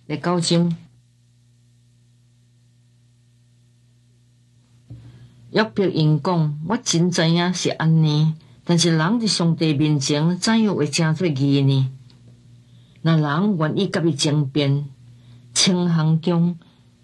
第9章，约伯因讲：我真知影是安尼，但是人伫上帝面前怎样会成做义呢？若人愿意甲伊争辩，10项中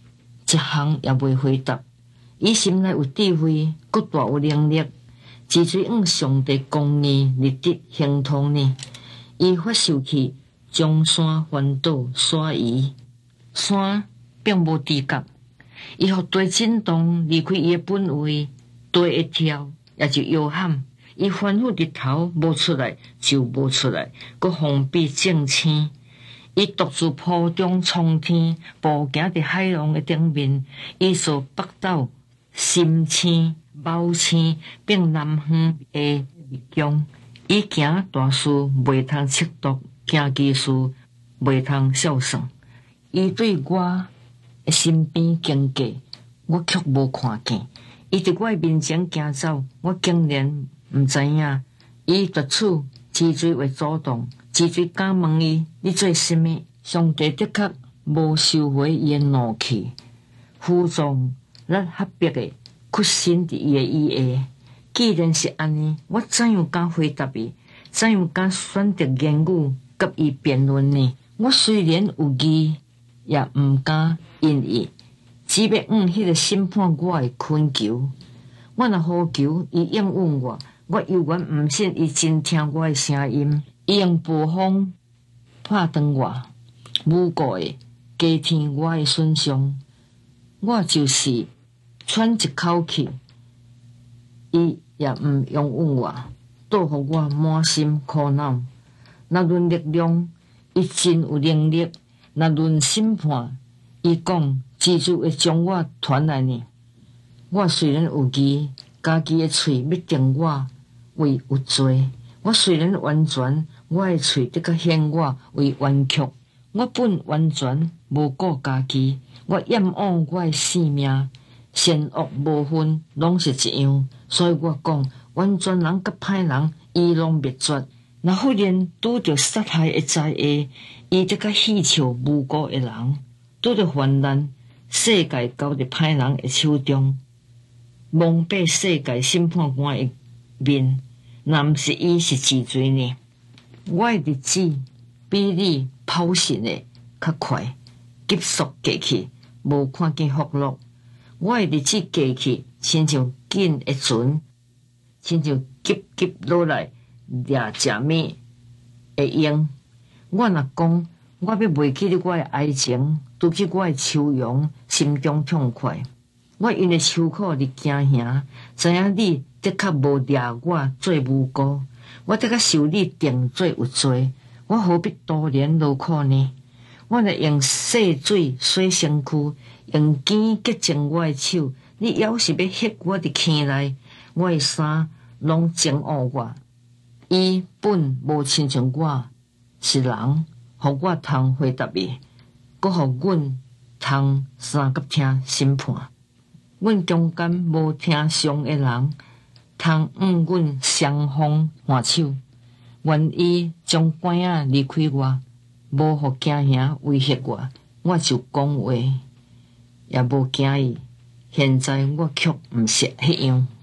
1项也袂回答。伊心内有智慧，搁大有能力，只随往上帝公义立德行通呢。伊发受气，将山翻倒山移，山并无直角。伊互地震动，离开伊诶本位，地会跳，也就摇撼。伊反复日头无出来就无出来，搁封闭正青。伊独自铺中冲天，步行伫海浪诶顶面。伊所北斗、深青、昴青，并南方诶密疆。伊行大事袂通测度，行奇事袂通孝算。伊对我身边经过，我却无看见。伊伫我面前行走，我竟然毋知影。伊独处之水会阻挡，之水敢问伊：你做甚物？上帝的确无收回伊诶怒气，负重咱合璧诶，屈身伫伊诶以下。既然是安尼，我怎样敢回答伊？怎样敢选择言语甲伊辩论呢？我虽然有义，也毋敢因伊，只要迄个审判我诶恳求。我若呼求，伊应允我，我犹原毋信伊真听我诶声音。伊用暴风拍断我，诬告诶加添我诶损伤。我就是喘一口气，伊也毋容允我，倒互我满心苦恼。若论力量，伊真有能力；若论审判，伊讲蜘蛛会将我传来呢。我虽然有义，家己的喙要定我为有罪；我虽然完全，我的喙得较显我为冤曲。我本完全无顾家己，我厌恶我的性命，善恶无分，拢是一样。所以我讲，完全人甲歹人，伊拢灭绝。若忽然拄着杀害的灾厄，伊得较戏笑无辜的人；拄着患难，世界交伫歹人的手中，蒙蔽世界审判官的面。若毋是伊是治罪呢？我的日子比你跑行的较快，急速过去，无看见福禄。我的日子过去，亲像紧的船，亲像急急落来掠食物的鹰。我若讲，我要袂记得我的哀情，拄起我的愁容，心中痛快。我因为愁苦伫惊吓，知影你的确无掠我做无辜，我得较受你定做有罪。我何必多年劳苦呢？我若用细水洗身躯，用碱洁净我的手，你要是要ฮ็我伫坑内，我的衫拢憎恶我。伊本无亲像我是人，互我通回答伊，搁互阮通三甲听审判。阮中间无听上的人，通阮双方换手。愿伊将管仔离开我，无互惊吓威胁我，我就讲话，也无惊伊。现在我却毋是迄样。